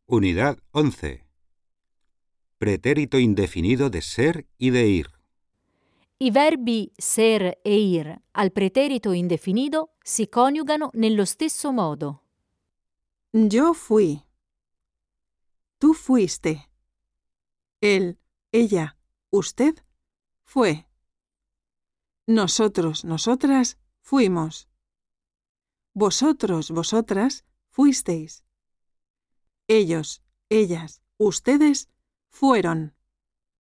Unidad 11. Pretérito indefinido de ser y de ir. I verbi ser e ir al preterito indefinido si coniugano nello stesso modo. Yo fui. Tú fuiste. Él, ella, usted fue. Nosotros, nosotras fuimos. Vosotros, vosotras fuisteis. Ellos, ellas, ustedes fueron.